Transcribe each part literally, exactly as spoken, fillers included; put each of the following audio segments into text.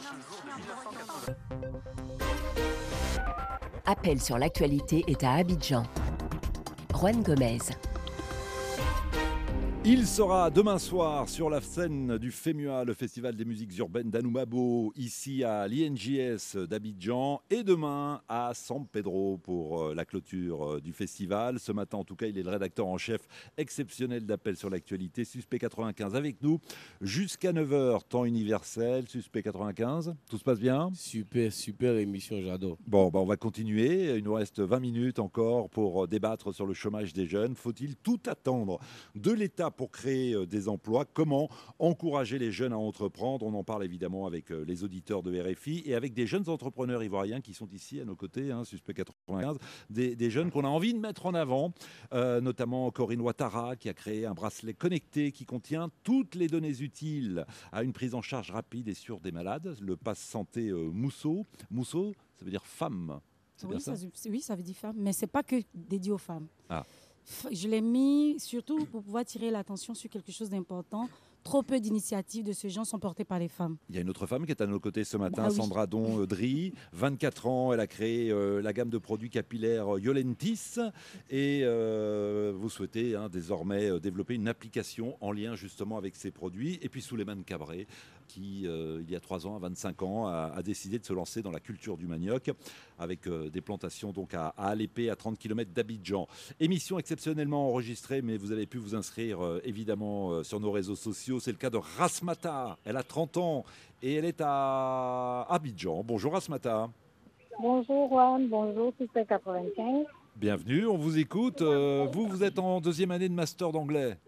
Appel sur l'actualité est à Abidjan. Juan Gomez. Il sera demain soir sur la scène du FEMUA, le Festival des musiques urbaines d'Anoumabo, ici à l'I N J S d'Abidjan, et demain à San Pedro pour la clôture du festival. Ce matin, en tout cas, il est le rédacteur en chef exceptionnel d'Appel sur l'actualité, Suspect quatre-vingt-quinze, avec nous jusqu'à neuf heures, temps universel. Suspect quatre-vingt-quinze, tout se passe bien? Super, super émission, j'adore. Bon, bah on va continuer. Il nous reste vingt minutes encore pour débattre sur le chômage des jeunes. Faut-il tout attendre de l'État pour créer des emplois? Comment encourager les jeunes à entreprendre? On en parle évidemment avec les auditeurs de R F I et avec des jeunes entrepreneurs ivoiriens qui sont ici à nos côtés, hein, Suspect quatre-vingt-quinze, des, des jeunes qu'on a envie de mettre en avant, euh, notamment Corinne Ouattara qui a créé un bracelet connecté qui contient toutes les données utiles à une prise en charge rapide et sûre des malades, le pass santé euh, Mousso. Mousso, ça veut dire femme. C'est oui, bien ça? ça, oui, ça veut dire femme, mais c'est pas que dédié aux femmes. Ah. Je l'ai mis surtout pour pouvoir tirer l'attention sur quelque chose d'important. Trop peu d'initiatives de ce genre sont portées par les femmes. Il y a une autre femme qui est à nos côtés ce matin, bah oui. Sandra Don-Dry, vingt-quatre ans, elle a créé euh, la gamme de produits capillaires Yolentis et euh, vous souhaitez hein, désormais euh, développer une application en lien justement avec ces produits. Et puis Souleymane Cabré qui, euh, il y a trois ans, à vingt-cinq ans, a, a décidé de se lancer dans la culture du manioc avec euh, des plantations donc à, à Alépé, à trente kilomètres d'Abidjan. Émission exceptionnellement enregistrée, mais vous avez pu vous inscrire euh, évidemment euh, sur nos réseaux sociaux. C'est le cas de Rasmata. Elle a trente ans et elle est à Abidjan. Bonjour Rasmata. Bonjour Juan, bonjour Suspect quatre-vingt-quinze. Bienvenue, on vous écoute. Euh, vous, vous êtes en deuxième année de master d'anglais.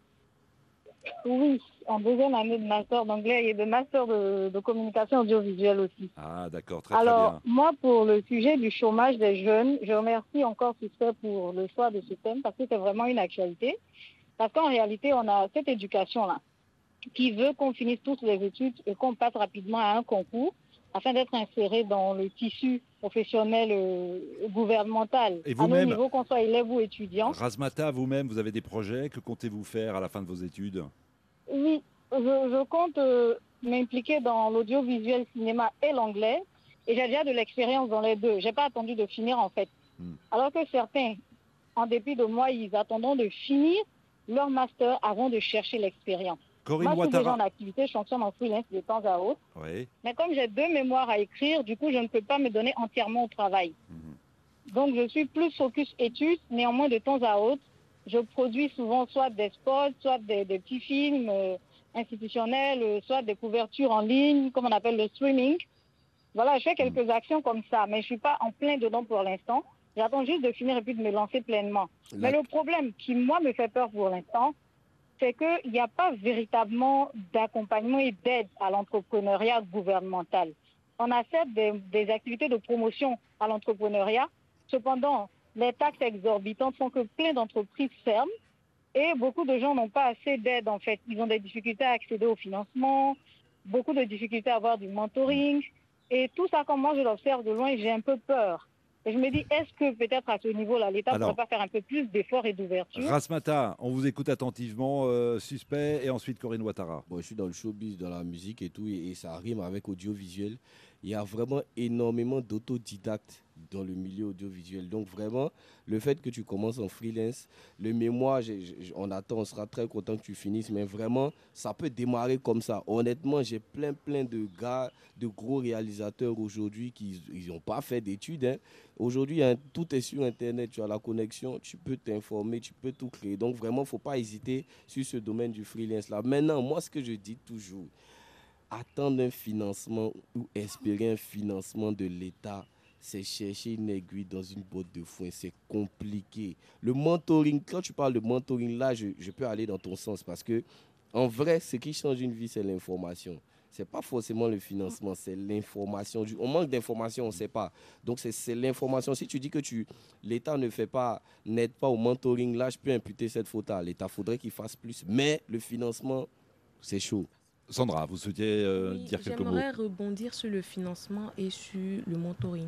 Oui, en deuxième année de master d'anglais et de master de, de communication audiovisuelle aussi. Ah d'accord, très Alors, très bien. moi, pour le sujet du chômage des jeunes, je remercie encore Suspect pour le choix de ce thème parce que c'est vraiment une actualité. Parce qu'en réalité, on a cette éducation-là qui veut qu'on finisse toutes les études et qu'on passe rapidement à un concours afin d'être inséré dans le tissu professionnel euh, gouvernemental. Et à nos vous-même, niveaux, qu'on soit élève ou étudiant. Rasmata, vous-même, vous avez des projets. Que comptez-vous faire à la fin de vos études? Oui, je, je compte euh, m'impliquer dans l'audiovisuel cinéma et l'anglais. Et j'ai déjà de l'expérience dans les deux. Je n'ai pas attendu de finir en fait. Hmm. Alors que certains, en dépit de moi, ils attendront de finir leur master avant de chercher l'expérience. Corinne Moi, je suis Ouattara. déjà en activité, je fonctionne en freelance de temps à autre. Oui. Mais comme j'ai deux mémoires à écrire, du coup, je ne peux pas me donner entièrement au travail. Mmh. Donc, je suis plus focus études. Néanmoins, de temps à autre, je produis souvent soit des spots, soit des, des petits films euh, institutionnels, euh, soit des couvertures en ligne, comme on appelle le streaming. Voilà, je fais quelques mmh. actions comme ça, mais je ne suis pas en plein dedans pour l'instant. J'attends juste de finir et puis de me lancer pleinement. Là. Mais le problème qui, moi, me fait peur pour l'instant, c'est qu'il n'y a pas véritablement d'accompagnement et d'aide à l'entrepreneuriat gouvernemental. On a certes des, des activités de promotion à l'entrepreneuriat, cependant, les taxes exorbitantes font que plein d'entreprises ferment et beaucoup de gens n'ont pas assez d'aide en fait. Ils ont des difficultés à accéder au financement, beaucoup de difficultés à avoir du mentoring et tout ça, comme moi je l'observe de loin, j'ai un peu peur. Et je me dis, est-ce que peut-être à ce niveau-là, l'État ne pourrait pas faire un peu plus d'efforts et d'ouverture? Rasmata, on vous écoute attentivement, euh, Suspect, et ensuite Corinne Ouattara. Bon, je suis dans le showbiz, dans la musique et tout, et, et ça rime avec audiovisuel. Il y a vraiment énormément d'autodidactes dans le milieu audiovisuel. Donc vraiment, le fait que tu commences en freelance, le mémoire, j'ai, j'ai, on attend, on sera très content que tu finisses, mais vraiment, ça peut démarrer comme ça. Honnêtement, j'ai plein, plein de gars, de gros réalisateurs aujourd'hui qui n'ont pas fait d'études. Hein. Aujourd'hui, hein, tout est sur Internet, tu as la connexion, tu peux t'informer, tu peux tout créer. Donc vraiment, il ne faut pas hésiter sur ce domaine du freelance-là. Maintenant, moi, ce que je dis toujours, attendre un financement ou espérer un financement de l'État, c'est chercher une aiguille dans une botte de foin. C'est compliqué. Le mentoring, quand tu parles de mentoring, là, je, je peux aller dans ton sens parce que, en vrai, ce qui change une vie, c'est l'information. Ce n'est pas forcément le financement, c'est l'information. On manque d'informations, on ne sait pas. Donc, c'est, c'est l'information. Si tu dis que tu, l'État ne fait pas, n'aide pas au mentoring, là, je peux imputer cette faute à l'État. Il faudrait qu'il fasse plus. Mais le financement, c'est chaud. Sandra, vous souhaitiez euh, oui, dire quelques mots? J'aimerais rebondir sur le financement et sur le mentoring.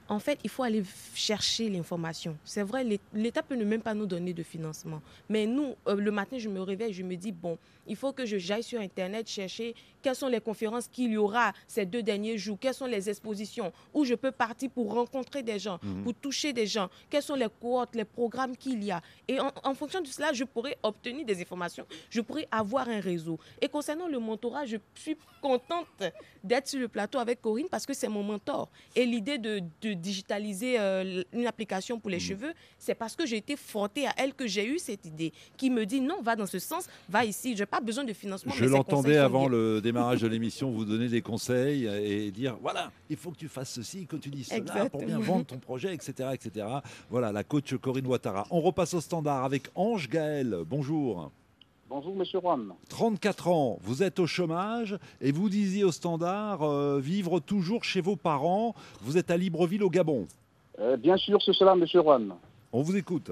En fait, il faut aller chercher l'information. C'est vrai, l'État peut ne même pas nous donner de financement. Mais nous, euh, le matin, je me réveille, je me dis, bon, il faut que je j'aille sur Internet chercher quelles sont les conférences qu'il y aura ces deux derniers jours, quelles sont les expositions, où je peux partir pour rencontrer des gens, mmh. pour toucher des gens, quelles sont les cohortes, les programmes qu'il y a. Et en, en fonction de cela, je pourrais obtenir des informations, je pourrais avoir un réseau. Et concernant le mentorat, je suis contente d'être sur le plateau avec Corinne parce que c'est mon mentor. Et l'idée de, de digitaliser euh, une application pour les mmh. cheveux, c'est parce que j'ai été frottée à elle que j'ai eu cette idée qui me dit non, va dans ce sens, va ici. Je n'ai pas besoin de financement. Je l'entendais avant le démarrage de l'émission, vous donner des conseils et dire voilà, il faut que tu fasses ceci, que tu dises cela Exactement. Pour bien vendre ton projet, et cetera, et cetera. Voilà, la coach Corinne Ouattara. On repasse au standard avec Ange Gaël. Bonjour. Bonjour, monsieur Juan. trente-quatre ans, vous êtes au chômage et vous disiez au standard euh, vivre toujours chez vos parents. Vous êtes à Libreville, au Gabon. Euh, bien sûr, c'est cela, monsieur Juan. On vous écoute.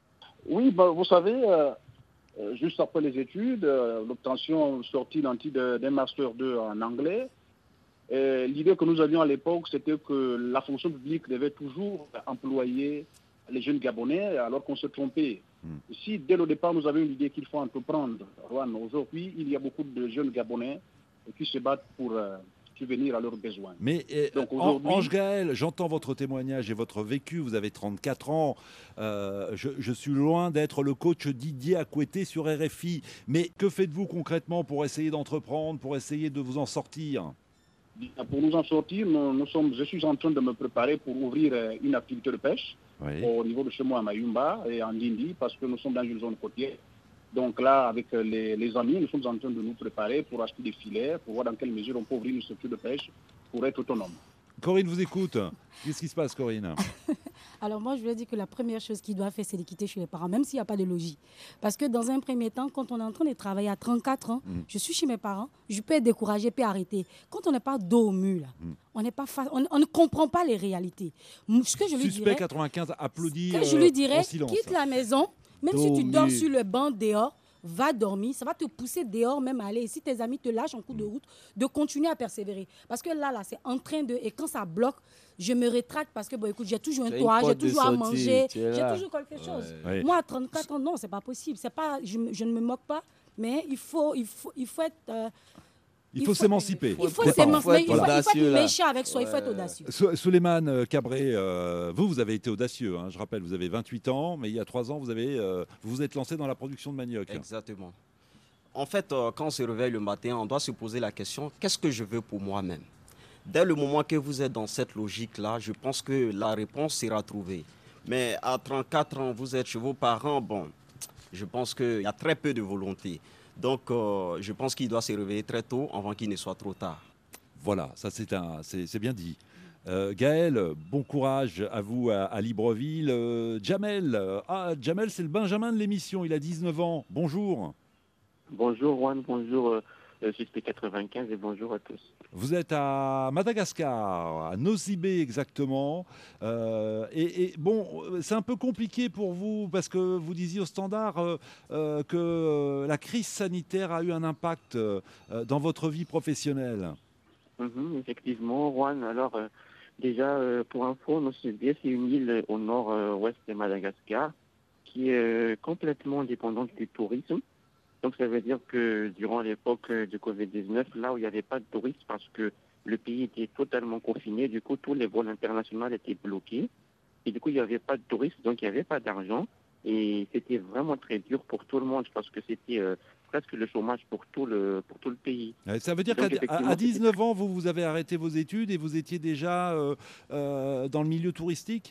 Oui, bah, vous savez, euh, euh, juste après les études, euh, l'obtention sortie d'un Master deux en anglais, l'idée que nous avions à l'époque, c'était que la fonction publique devait toujours employer les jeunes Gabonais, alors qu'on se trompait. Hmm. Si dès le départ nous avions l'idée qu'il faut entreprendre, aujourd'hui il y a beaucoup de jeunes Gabonais qui se battent pour euh, subvenir à leurs besoins. Mais euh, Donc, Ange Gaël, j'entends votre témoignage et votre vécu, vous avez trente-quatre ans, euh, je, je suis loin d'être le coach Didier Akoueté sur R F I, mais que faites-vous concrètement pour essayer d'entreprendre, pour essayer de vous en sortir ? Pour nous en sortir, nous, nous sommes, je suis en train de me préparer pour ouvrir une activité de pêche. Oui. Au niveau de chez moi à Mayumba et en Dindi, parce que nous sommes dans une zone côtière. Donc là, avec les, les amis, nous sommes en train de nous préparer pour acheter des filets, pour voir dans quelle mesure on peut ouvrir une structure de pêche pour être autonome. Corinne vous écoute. Qu'est-ce qui se passe, Corinne? Alors moi, je lui ai dit que la première chose qu'il doit faire, c'est de quitter chez les parents, même s'il n'y a pas de logis. Parce que dans un premier temps, quand on est en train de travailler à trente-quatre ans, mmh. je suis chez mes parents, je peux être découragée, peux arrêter. Quand on n'est pas dos au mur, là, mmh. on, n'est pas fa... on, on ne comprend pas les réalités. Ce que je lui Suspect dirais, quatre-vingt-quinze applaudit que je lui dirais, euh, quitte la maison, même dos si tu dors sur le banc dehors, va dormir, ça va te pousser dehors même à aller. Et si tes amis te lâchent en cours de route, de continuer à persévérer. Parce que là, là, c'est en train de... Et quand ça bloque, je me rétracte parce que, bon, écoute, j'ai toujours un toit, j'ai toujours à manger, j'ai toujours quelque chose. Ouais. Ouais. Moi, à trente-quatre ans, non, c'est pas possible. C'est pas, je, je ne me moque pas, mais il faut, il faut, il faut être... Euh, Il faut s'émanciper. Il faut s'émanciper. Il faut être méchant avec soi. Il faut être audacieux. Souleymane Cabré, euh, vous, vous avez été audacieux. Hein, je rappelle, vous avez vingt-huit ans, mais il y a trois ans, vous avez, euh, vous vous êtes lancé dans la production de manioc. Exactement. En fait, euh, quand on se réveille le matin, on doit se poser la question, qu'est-ce que je veux pour moi-même? Dès le moment que vous êtes dans cette logique-là, je pense que la réponse sera trouvée. Mais à trente-quatre ans, vous êtes chez vos parents, bon, je pense qu'il y a très peu de volonté. Donc, euh, je pense qu'il doit se réveiller très tôt avant qu'il ne soit trop tard. Voilà, ça c'est bien dit. Euh, Gaël, bon courage à vous à, à Libreville. Euh, Jamel, euh, ah, Jamel, c'est le Benjamin de l'émission, il a dix-neuf ans. Bonjour. Bonjour Juan, bonjour euh, Suspect quatre-vingt-quinze et bonjour à tous. Vous êtes à Madagascar, à Nosy-Be exactement. Euh, et, et bon, c'est un peu compliqué pour vous parce que vous disiez au standard euh, euh, que euh, la crise sanitaire a eu un impact euh, dans votre vie professionnelle. Mmh, effectivement, Juan. Alors, euh, déjà, euh, pour info, Nosy-Be, c'est une île au nord-ouest de Madagascar qui est euh, complètement dépendante du tourisme. Donc, ça veut dire que durant l'époque du covid dix-neuf, là où il n'y avait pas de touristes parce que le pays était totalement confiné, du coup, tous les vols internationaux étaient bloqués. Et du coup, il n'y avait pas de touristes, donc il n'y avait pas d'argent. Et c'était vraiment très dur pour tout le monde parce que c'était euh, presque le chômage pour tout le, pour tout le pays. Ça veut dire qu'à dix-neuf ans, vous, vous avez arrêté vos études et vous étiez déjà euh, euh, dans le milieu touristique?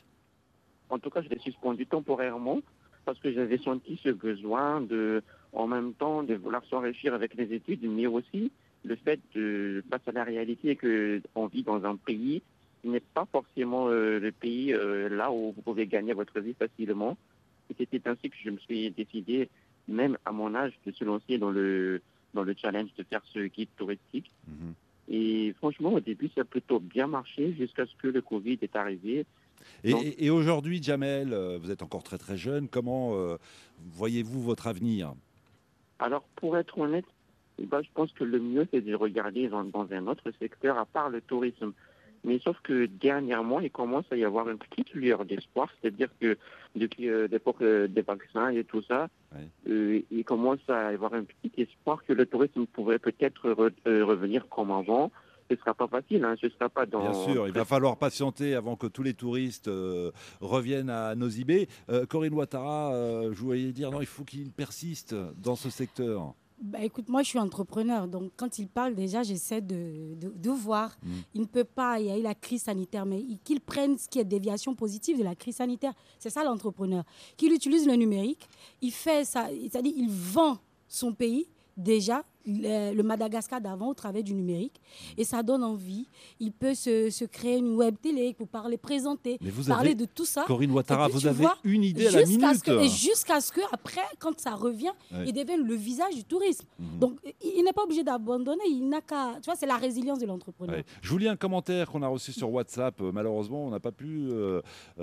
En tout cas, je l'ai suspendu temporairement parce que j'avais senti ce besoin de... en même temps de vouloir s'enrichir avec les études, mais aussi le fait de face à la réalité qu'on vit dans un pays qui n'est pas forcément euh, le pays euh, là où vous pouvez gagner votre vie facilement. Et c'était ainsi que je me suis décidé, même à mon âge, de se lancer dans le, dans le challenge de faire ce guide touristique. Mmh. Et franchement, au début, ça a plutôt bien marché jusqu'à ce que le Covid est arrivé. Et, Donc, et, et aujourd'hui, Jamel, vous êtes encore très très jeune, comment euh, voyez-vous votre avenir ? Alors, pour être honnête, eh ben, je pense que le mieux, c'est de regarder dans, dans un autre secteur, à part le tourisme. Mais sauf que dernièrement, il commence à y avoir une petite lueur d'espoir, c'est-à-dire que depuis euh, l'époque euh, des vaccins et tout ça, ouais. euh, il commence à y avoir un petit espoir que le tourisme pourrait peut-être re- euh, revenir comme avant. Ce ne sera pas facile, hein, ce ne sera pas dans... Bien sûr, il va falloir patienter avant que tous les touristes euh, reviennent à Nosy-Be. Euh, Corinne Ouattara, euh, je voulais dire, non, il faut qu'il persiste dans ce secteur. Bah, écoute, moi je suis entrepreneur, donc quand il parle déjà, j'essaie de, de, de voir. Mmh. Il ne peut pas, il y a eu la crise sanitaire, mais qu'il prenne ce qui est déviation positive de la crise sanitaire. C'est ça l'entrepreneur. Qu'il utilise le numérique, il fait ça, c'est-à-dire il vend son pays déjà, le, le Madagascar d'avant au travers du numérique, et ça donne envie. Il peut se, se créer une web télé pour parler, présenter, parler avez, de tout ça. Corinne Ouattara, puis, vous avez vois, une idée à la minute. Ce que, et jusqu'à ce qu'après, quand ça revient, ouais. il devienne le visage du tourisme. Mmh. Donc, il, il n'est pas obligé d'abandonner, il n'a qu'à... Tu vois, c'est la résilience de l'entrepreneur. Ouais. Je vous lis un commentaire qu'on a reçu sur WhatsApp. Malheureusement, on n'a pas pu euh,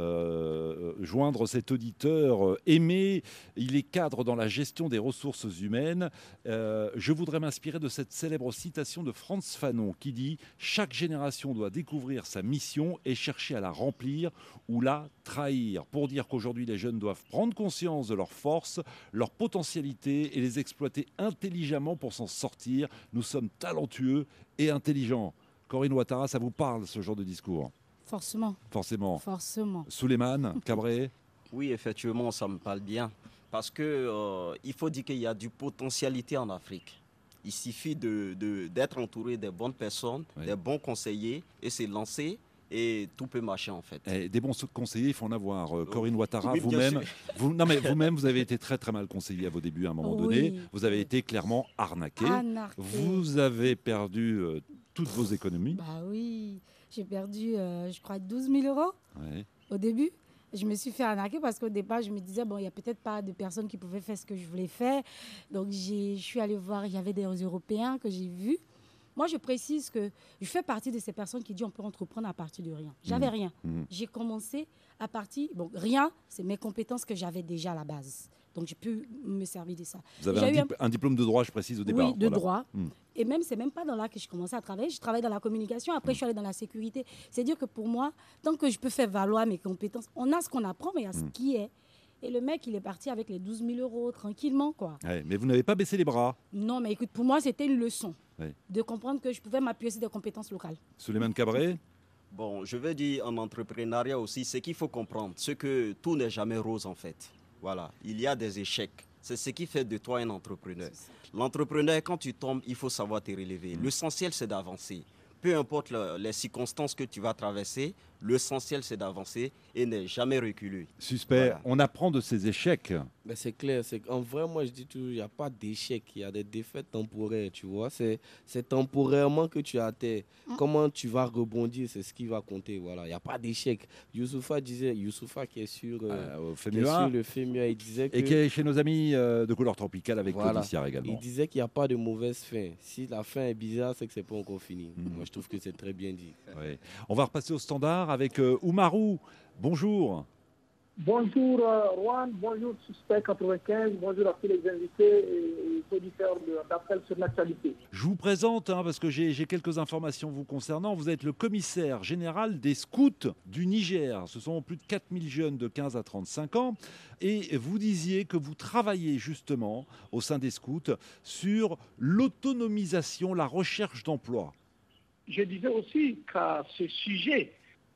euh, joindre cet auditeur. Aimé, il est cadre dans la gestion des ressources humaines. Euh, je voudrais m'inspirer de cette célèbre citation de Frantz Fanon qui dit « Chaque génération doit découvrir sa mission et chercher à la remplir ou la trahir ». Pour dire qu'aujourd'hui, les jeunes doivent prendre conscience de leurs forces, leurs potentialités et les exploiter intelligemment pour s'en sortir. Nous sommes talentueux et intelligents. Corinne Ouattara, ça vous parle, ce genre de discours? Forcément. Forcément. Forcément. Souleymane, Cabré? Oui, effectivement, ça me parle bien. Parce qu'il euh, faut dire qu'il y a du potentialité en Afrique. Il suffit de, de, d'être entouré des bonnes personnes, oui. des bons conseillers, et se lancer, et tout peut marcher en fait. Et des bons conseillers, il faut en avoir. Euh, Corinne Ouattara, oui, vous-même, vous, non mais vous-même, vous avez été très très mal conseillé à vos débuts à un moment oui. donné. Vous avez été clairement arnaqué. Arnaqué. Vous avez perdu euh, toutes vos économies. Bah oui, j'ai perdu, euh, je crois, douze mille euros oui. au début. Je me suis fait arnaquer parce qu'au départ, je me disais, bon, il n'y a peut-être pas de personnes qui pouvaient faire ce que je voulais faire. Donc, j'ai, je suis allée voir, il y avait des Européens que j'ai vus. Moi, je précise que je fais partie de ces personnes qui disent on peut entreprendre à partir de rien. J'avais rien. Mmh. J'ai commencé à partir... Bon, rien, c'est mes compétences que j'avais déjà à la base. Donc, j'ai pu me servir de ça. Vous avez un, dip- un... un diplôme de droit, je précise, au départ. Oui, de voilà. droit. Mmh. Et même, c'est même pas dans là que je commençais à travailler. Je travaille dans la communication. Après, mmh. je suis allée dans la sécurité. C'est-à-dire que pour moi, tant que je peux faire valoir mes compétences, on a ce qu'on apprend, mais il y a ce mmh. qui est. Et le mec, il est parti avec les douze mille euros, tranquillement, quoi. Ouais, mais vous n'avez pas baissé les bras. Non, mais écoute, pour moi, c'était une leçon. Oui. De comprendre que je pouvais m'appuyer sur des compétences locales. Souleymane Cabré? Bon, je veux dire en entrepreneuriat aussi, c'est qu'il faut comprendre, c'est que tout n'est jamais rose en fait. Voilà, il y a des échecs. C'est ce qui fait de toi un entrepreneur. L'entrepreneur, quand tu tombes, il faut savoir te relever. Mmh. L'essentiel, c'est d'avancer. Peu importe le, les circonstances que tu vas traverser, l'essentiel, c'est d'avancer et ne jamais reculer. Suspect, voilà. On apprend de ses échecs. Ben c'est clair. C'est, en vrai, moi, je dis toujours, il n'y a pas d'échec. Il y a des défaites temporaires, tu vois. C'est, c'est temporairement que tu atteins. Mmh. Comment tu vas rebondir, c'est ce qui va compter. Voilà. Il n'y a pas d'échec. Youssoufa disait, Youssoufa qui est sur, euh, euh, qui est sur le Fémua, il disait que... Et qui est chez nos amis euh, de couleur tropicale avec voilà. Claude Issiard également. Il disait qu'il n'y a pas de mauvaise fin. Si la fin est bizarre, c'est que ce n'est pas encore fini. Mmh. Moi, je trouve que c'est très bien dit. Oui. On va repasser au standard avec euh, Oumarou. Bonjour. Bonjour euh, Juan, bonjour Suspect quatre-vingt-quinze, bonjour à tous les invités et les auditeurs d'Appel sur l'actualité. Je vous présente, hein, parce que j'ai, j'ai quelques informations vous concernant. Vous êtes le commissaire général des scouts du Niger. Ce sont plus de quatre mille jeunes de quinze à trente-cinq ans. Et vous disiez que vous travaillez justement au sein des scouts sur l'autonomisation, la recherche d'emploi. Je disais aussi qu'à ce sujet,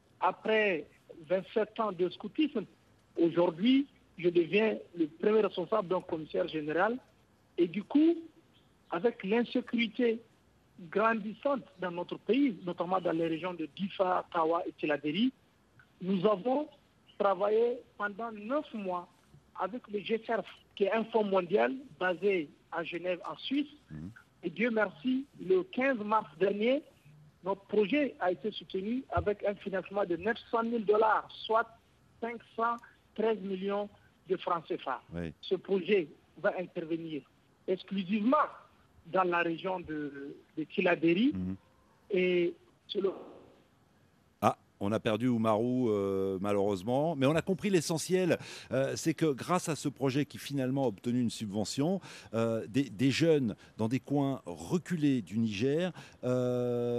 après vingt-sept ans de scoutisme, aujourd'hui, je deviens le premier responsable d'un commissaire général. Et du coup, avec l'insécurité grandissante dans notre pays, notamment dans les régions de Difa, Tawa et Tillabéri, nous avons travaillé pendant neuf mois avec le G C E R F, qui est un fonds mondial basé à Genève, en Suisse. Mmh. Et Dieu merci, le quinze mars dernier, notre projet a été soutenu avec un financement de neuf cent mille dollars, soit cinq cent treize millions de francs C F A. Oui. Ce projet va intervenir exclusivement dans la région de, de Tillabéri. Mmh. Et sur le... Ah, on a perdu Oumarou euh, malheureusement, mais on a compris l'essentiel. Euh, c'est que grâce à ce projet qui finalement a obtenu une subvention, euh, des, des jeunes dans des coins reculés du Niger euh,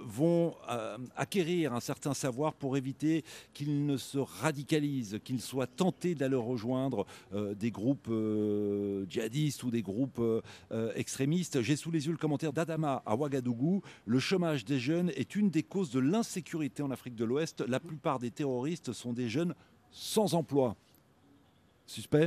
vont euh, acquérir un certain savoir pour éviter qu'ils ne se radicalisent, qu'ils soient tentés d'aller rejoindre euh, des groupes euh, djihadistes ou des groupes euh, euh, extrémistes. J'ai sous les yeux le commentaire d'Adama à Ouagadougou. Le chômage des jeunes est une des causes de l'insécurité en Afrique de l'Ouest. La plupart des terroristes sont des jeunes sans emploi. Suspect ?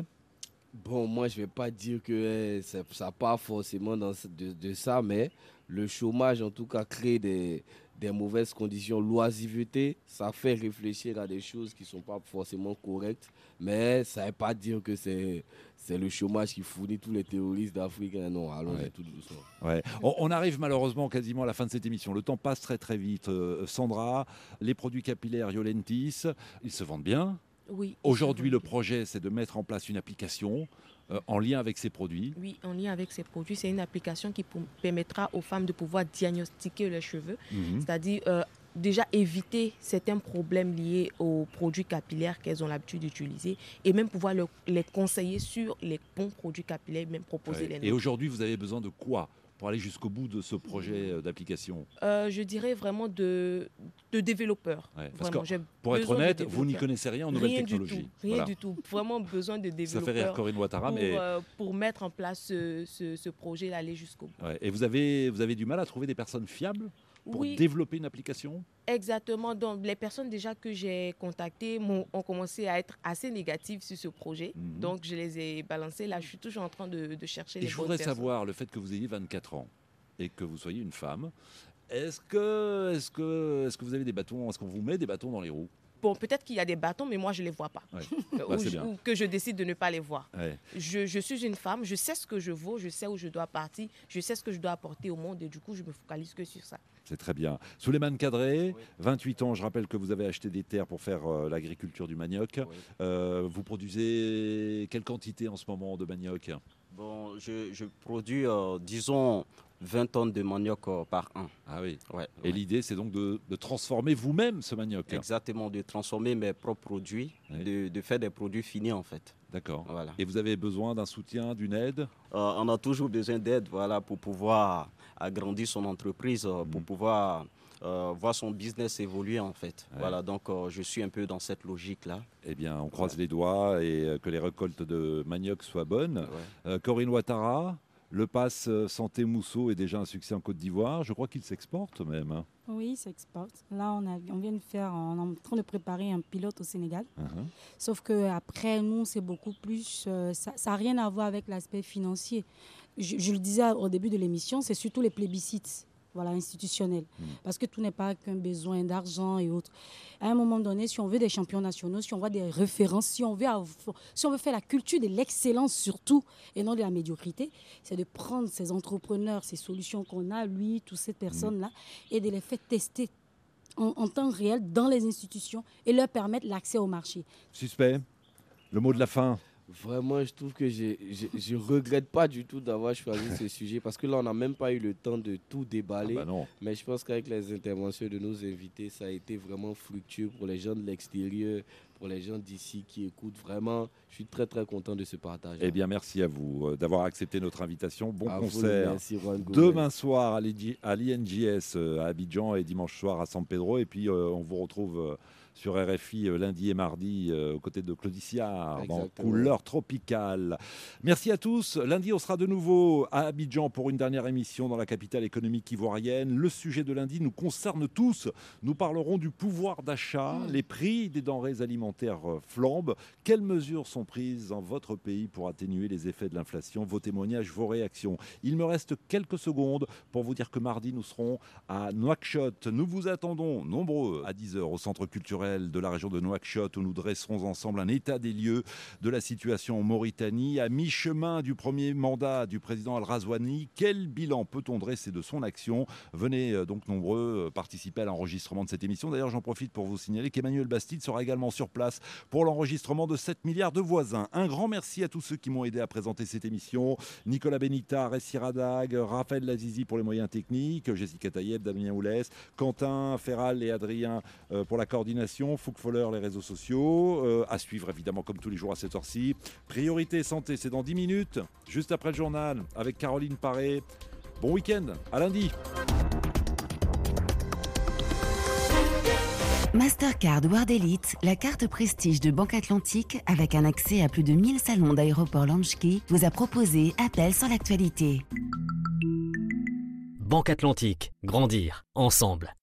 Bon, moi, je ne vais pas dire que eh, ça, ça part forcément dans, de, de ça, mais le chômage, en tout cas, crée des, des mauvaises conditions. L'oisiveté, ça fait réfléchir à des choses qui ne sont pas forcément correctes, mais ça ne veut pas dire que c'est, c'est le chômage qui fournit tous les terroristes d'Afrique. Non, allons ouais. tout doucement. Ouais. On, on arrive malheureusement quasiment à la fin de cette émission. Le temps passe très très vite. Euh, Sandra, les produits capillaires Yolentis, ils se vendent bien. Oui. Aujourd'hui, le projet, c'est de mettre en place une application euh, en lien avec ces produits. Oui, en lien avec ces produits. C'est une application qui pour, permettra aux femmes de pouvoir diagnostiquer leurs cheveux, mmh. c'est-à-dire euh, déjà éviter certains problèmes liés aux produits capillaires qu'elles ont l'habitude d'utiliser et même pouvoir le, les conseiller sur les bons produits capillaires, même proposer ouais. les Et aujourd'hui, vous avez besoin de quoi pour aller jusqu'au bout de ce projet d'application? euh, Je dirais vraiment de, de développeurs. Ouais, parce vraiment, que, pour être honnête, vous n'y connaissez rien en nouvelles rien technologies. Du tout, rien voilà. du tout. Vraiment besoin de développeurs. Ça fait rire Corinne Ouattara, pour, mais... euh, pour mettre en place ce, ce, ce projet, d'aller jusqu'au bout. Ouais. Et vous avez, vous avez du mal à trouver des personnes fiables pour oui. développer une application? Exactement. Donc, les personnes déjà que j'ai contactées ont, ont commencé à être assez négatives sur ce projet. Mmh. Donc, je les ai balancées. Là, je suis toujours en train de, de chercher et les je bonnes voudrais personnes. savoir, le fait que vous ayez vingt-quatre ans et que vous soyez une femme, est-ce que, est-ce que, est-ce que vous avez des bâtons, est-ce qu'on vous met des bâtons dans les roues? Bon, peut-être qu'il y a des bâtons, mais moi, je ne les vois pas. Ouais. Bah, ou, je, ou que je décide de ne pas les voir. Ouais. Je, je suis une femme, je sais ce que je vaux, je sais où je dois partir, je sais ce que je dois apporter au monde et du coup, je me focalise que sur ça. C'est très bien. Souleymane Kadré, oui. vingt-huit ans, je rappelle que vous avez acheté des terres pour faire euh, l'agriculture du manioc. Oui. Euh, vous produisez quelle quantité en ce moment de manioc? Bon, je, je produis, euh, disons, vingt tonnes de manioc euh, par an. Ah oui. Ouais, et ouais. l'idée, c'est donc de, de transformer vous-même ce manioc. Exactement, de transformer mes propres produits, oui. de, de faire des produits finis en fait. D'accord. Voilà. Et vous avez besoin d'un soutien, d'une aide? euh, On a toujours besoin d'aide, voilà, pour pouvoir agrandir son entreprise, mmh. pour pouvoir euh, voir son business évoluer en fait. Ouais. Voilà, donc euh, je suis un peu dans cette logique-là. Eh bien, on croise ouais. les doigts et euh, que les récoltes de manioc soient bonnes. Ouais. Euh, Corinne Ouattara, le pass Santé Mousseau est déjà un succès en Côte d'Ivoire. Je crois qu'il s'exporte même. Hein. Oui, il s'exporte. Là, on, a, on vient de faire, on est en train de préparer un pilote au Sénégal. Uh-huh. Sauf qu'après, nous, c'est beaucoup plus... Euh, ça n'a rien à voir avec l'aspect financier. Je, je le disais au début de l'émission, c'est surtout les plébiscites. Voilà, institutionnel. Mmh. Parce que tout n'est pas qu'un besoin d'argent et autres. À un moment donné, si on veut des champions nationaux, si on veut des références, si on veut, avoir, si on veut faire la culture de l'excellence surtout, et non de la médiocrité, c'est de prendre ces entrepreneurs, ces solutions qu'on a, lui, toutes ces personnes-là, mmh. et de les faire tester en, en temps réel dans les institutions et leur permettre l'accès au marché. Suspect, le mot de la fin. Vraiment, je trouve que je ne regrette pas du tout d'avoir choisi ce sujet parce que là, on n'a même pas eu le temps de tout déballer. Ah bah non. Mais je pense qu'avec les interventions de nos invités, ça a été vraiment fructueux pour les gens de l'extérieur, pour les gens d'ici qui écoutent. Vraiment, je suis très, très content de ce partage. Eh bien, merci à vous euh, d'avoir accepté notre invitation. Bon à concert. Vous, merci, demain soir à l'I N J S à Abidjan et dimanche soir à San Pedro. Et puis, euh, on vous retrouve... Euh, sur R F I euh, lundi et mardi euh, aux côtés de Claudie Siard dans Couleur Tropicale. Merci à tous. Lundi, on sera de nouveau à Abidjan pour une dernière émission dans la capitale économique ivoirienne. Le sujet de lundi nous concerne tous. Nous parlerons du pouvoir d'achat. Mmh. Les prix des denrées alimentaires flambent. Quelles mesures sont prises dans votre pays pour atténuer les effets de l'inflation? Vos témoignages, vos réactions. Il me reste quelques secondes pour vous dire que mardi, nous serons à Nouakchott. Nous vous attendons nombreux à dix heures au centre culturel de la région de Nouakchott où nous dresserons ensemble un état des lieux de la situation en Mauritanie. À mi-chemin du premier mandat du président Al-Razouani, quel bilan peut-on dresser de son action? Venez donc nombreux participer à l'enregistrement de cette émission. D'ailleurs, j'en profite pour vous signaler qu'Emmanuel Bastide sera également sur place pour l'enregistrement de sept milliards de voisins. Un grand merci à tous ceux qui m'ont aidé à présenter cette émission. Nicolas Benita, Ressi Radag, Raphaël Lazizi pour les moyens techniques, Jessica Tayeb, Damien Oulès, Quentin Ferral et Adrien euh, pour la coordination, Fouque Foller, les réseaux sociaux, euh, à suivre évidemment comme tous les jours à cette heure-ci. Priorité santé, c'est dans dix minutes, juste après le journal, avec Caroline Paré. Bon week-end, à lundi. Mastercard World Elite, la carte prestige de Banque Atlantique avec un accès à plus de mille salons d'aéroports Lansky, vous a proposé Appel sur l'actualité. Banque Atlantique, grandir ensemble.